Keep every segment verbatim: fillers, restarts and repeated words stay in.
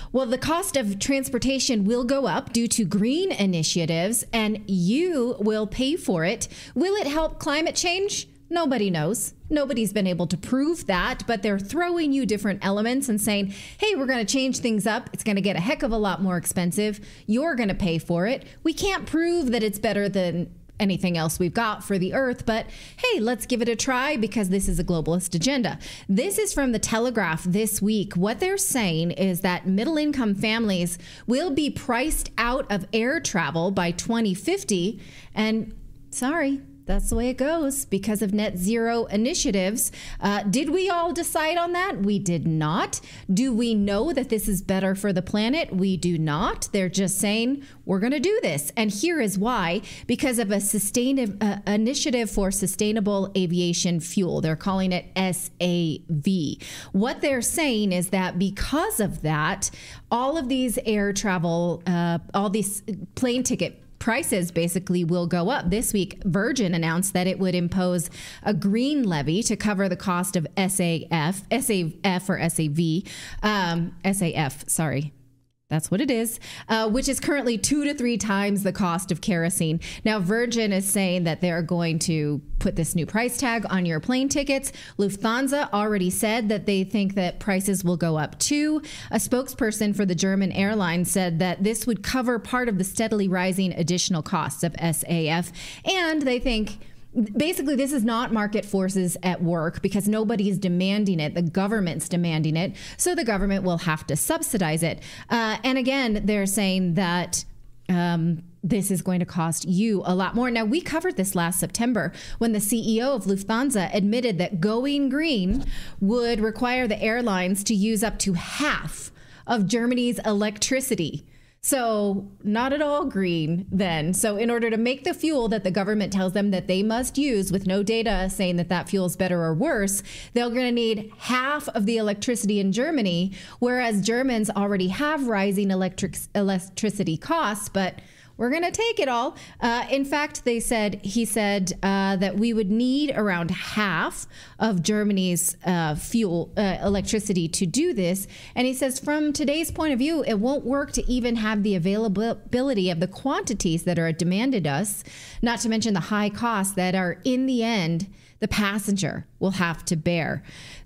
Well, the cost of transportation will go up due to green initiatives, and you will pay for it. Will it help climate change? Nobody knows. Nobody's been able to prove that, but they're throwing you different elements and saying, hey, we're going to change things up. It's going to get a heck of a lot more expensive. You're going to pay for it. We can't prove that it's better than anything else we've got for the earth, but hey, let's give it a try because this is a globalist agenda. This is from the Telegraph this week. What they're saying is that middle income families will be priced out of air travel by twenty fifty. And sorry, that's the way it goes because of net zero initiatives. Uh, did we all decide on that? We did not. Do we know that this is better for the planet? We do not. They're just saying we're going to do this. And here is why. Because of a sustainable uh, initiative for sustainable aviation fuel. They're calling it S A V. What they're saying is that because of that, all of these air travel, uh, all these plane ticket prices basically will go up. This week, Virgin announced that it would impose a green levy to cover the cost of S A F, S A F or S A V, um, S A F, sorry. That's what it is, uh, which is currently two to three times the cost of kerosene. Now, Virgin is saying that they're going to put this new price tag on your plane tickets. Lufthansa already said that they think that prices will go up too. A spokesperson for the German airline said that this would cover part of the steadily rising additional costs of S A F. And they think basically, this is not market forces at work because nobody is demanding it. The government's demanding it. So the government will have to subsidize it. Uh, and again, they're saying that um, this is going to cost you a lot more. Now, we covered this last September when the C E O of Lufthansa admitted that going green would require the airlines to use up to half of Germany's electricity. So not at all green then. So in order to make the fuel that the government tells them that they must use with no data saying that that fuel is better or worse, they're going to need half of the electricity in Germany, whereas Germans already have rising electric electricity costs, but we're going to take it all. Uh, in fact, they said, he said uh, that we would need around half of Germany's uh, fuel, uh, electricity to do this. And he says, from today's point of view, it won't work to even have the availability of the quantities that are demanded us, not to mention the high costs that are in the end, the passenger will have to bear.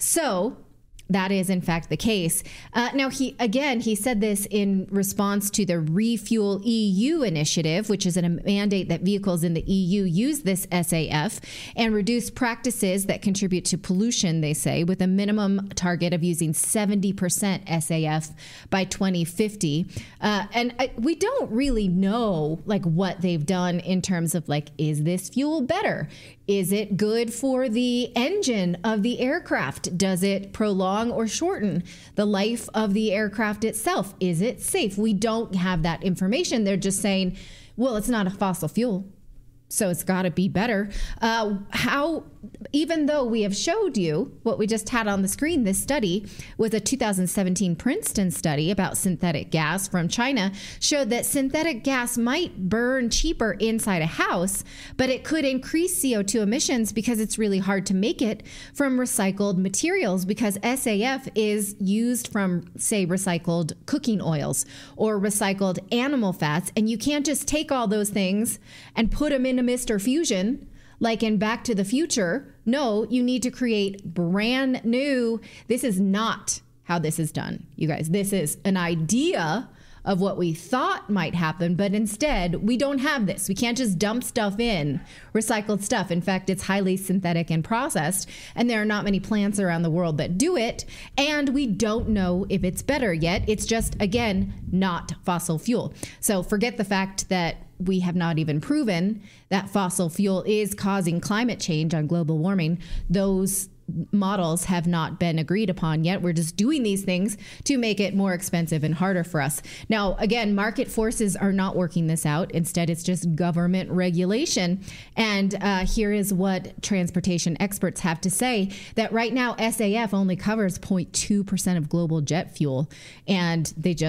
So that is, in fact, the case. Uh, now, he again, he said this in response to the Refuel E U initiative, which is a mandate that vehicles in the E U use this S A F and reduce practices that contribute to pollution, they say, with a minimum target of using seventy percent S A F by twenty fifty. Uh, and I, we don't really know, like, what they've done in terms of, like, is this fuel better? Is it good for the engine of the aircraft? Does it prolong or shorten the life of the aircraft itself? Is it safe? We don't have that information. They're just saying, well, it's not a fossil fuel, so it's got to be better. Uh, how, even though we have showed you what we just had on the screen, this study was a two thousand seventeen Princeton study about synthetic gas from China, showed that synthetic gas might burn cheaper inside a house, but it could increase C O two emissions because it's really hard to make it from recycled materials, because S A F is used from, say, recycled cooking oils or recycled animal fats, and you can't just take all those things and put them into Mister Fusion like in Back to the Future. No, you need to create brand new. This is not how this is done, you guys. This is an idea of what we thought might happen, but instead we don't have this. We can't just dump stuff in, recycled stuff. In fact, it's highly synthetic and processed, and there are not many plants around the world that do it, and we don't know if it's better yet. It's just, again, not fossil fuel. So forget the fact that we have not even proven that fossil fuel is causing climate change on global warming. Those models have not been agreed upon yet. We're just doing these things to make it more expensive and harder for us. Now, again, market forces are not working this out. Instead, it's just government regulation. And uh, here is what transportation experts have to say, that right now S A F only covers zero point two percent of global jet fuel, and they just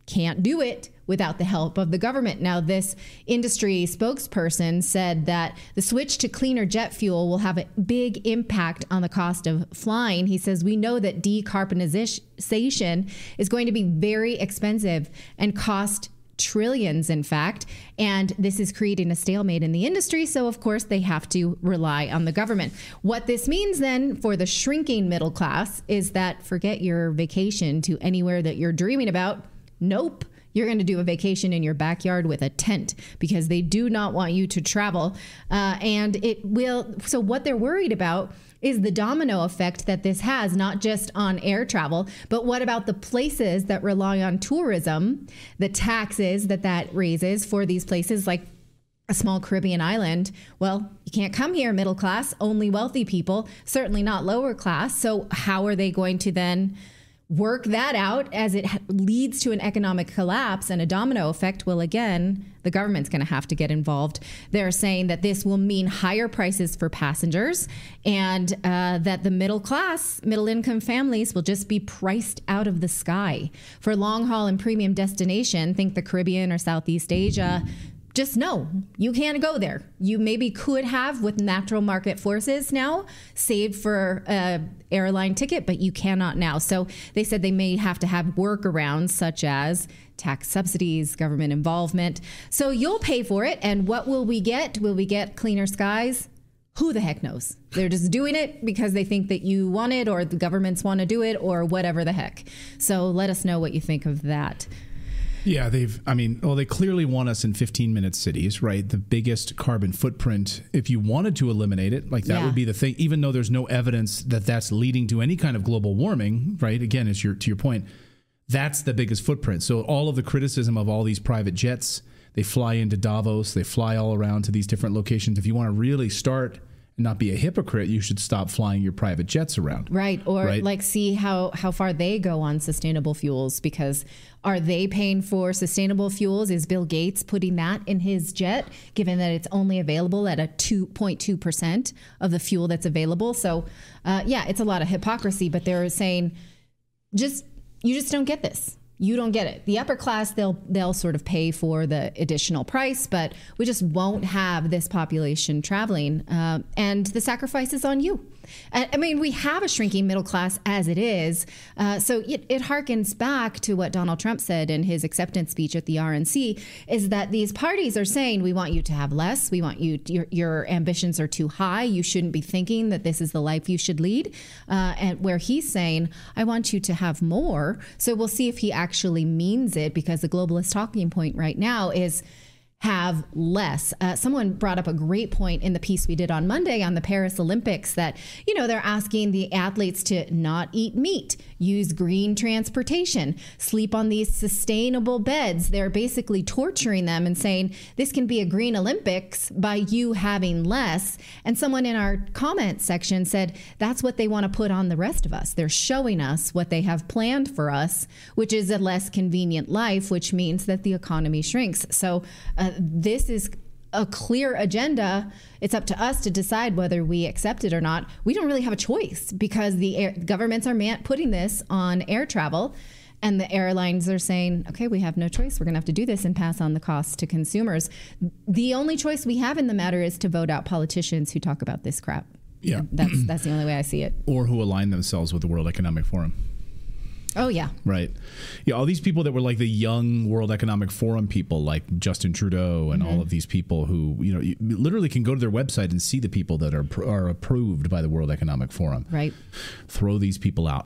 can't do it without the help of the government. Now, this industry spokesperson said that the switch to cleaner jet fuel will have a big impact on the cost of flying. He says, we know that decarbonization is going to be very expensive and cost trillions, in fact, and this is creating a stalemate in the industry. So, of course, they have to rely on the government. What this means then for the shrinking middle class is that forget your vacation to anywhere that you're dreaming about. Nope. You're going to do a vacation in your backyard with a tent because they do not want you to travel. Uh, and it will. So what they're worried about is the domino effect that this has, not just on air travel, but what about the places that rely on tourism, the taxes that that raises for these places like a small Caribbean island? Well, you can't come here middle class, only wealthy people, certainly not lower class. So how are they going to then work that out as it leads to an economic collapse and a domino effect? Well, again, the government's going to have to get involved. They're saying that this will mean higher prices for passengers and uh, that the middle class, middle income families will just be priced out of the sky. For long haul and premium destination, think the Caribbean or Southeast Asia, just no, you can't go there. You maybe could have with natural market forces now saved for an airline ticket, but you cannot now. So they said they may have to have workarounds such as tax subsidies, government involvement. So you'll pay for it. And what will we get? Will we get cleaner skies? Who the heck knows? They're just doing it because they think that you want it or the governments want to do it or whatever the heck. So let us know what you think of that. Yeah, they've, I mean, well, they clearly want us in fifteen minute cities, right? The biggest carbon footprint. If you wanted to eliminate it, like that yeah. would be the thing, even though there's no evidence that that's leading to any kind of global warming, right? Again, is your, to your point, that's the biggest footprint. So all of the criticism of all these private jets, they fly into Davos, they fly all around to these different locations. If you want to really start and not be a hypocrite, you should stop flying your private jets around. Right. Or right? like see how, how far they go on sustainable fuels, because are they paying for sustainable fuels? Is Bill Gates putting that in his jet, given that it's only available at a two point two percent of the fuel that's available? So, uh, yeah, it's a lot of hypocrisy, but they're saying just you just don't get this. You don't get it. The upper class, they'll they'll sort of pay for the additional price, but we just won't have this population traveling. Uh, and the sacrifice is on you. I mean, we have a shrinking middle class as it is. Uh, so it, it harkens back to what Donald Trump said in his acceptance speech at the R N C, is that these parties are saying, we want you to have less. We want you, your, your ambitions are too high. You shouldn't be thinking that this is the life you should lead. Uh, and where he's saying, I want you to have more. So we'll see if he actually means it, because the globalist talking point right now is have less. Uh, someone brought up a great point in the piece we did on Monday on the Paris Olympics that, you know, they're asking the athletes to not eat meat, use green transportation, sleep on these sustainable beds. They're basically torturing them and saying this can be a green Olympics by you having less. And someone in our comment section said that's what they want to put on the rest of us. They're showing us what they have planned for us, which is a less convenient life, which means that the economy shrinks. So uh, this is a clear agenda. It's up to us to decide whether we accept it or not. We don't really have a choice because the air, governments are man- putting this on air travel, and the airlines are saying, okay, we have no choice. We're going to have to do this and pass on the costs to consumers. The only choice we have in the matter is to vote out politicians who talk about this crap. Yeah. That's, that's the only way I see it. Or who align themselves with the World Economic Forum. Oh, yeah. Right. Yeah, all these people that were like the young World Economic Forum people, like Justin Trudeau and mm-hmm. all of these people who, you know, you literally can go to their website and see the people that are are approved by the World Economic Forum. Right. Throw these people out.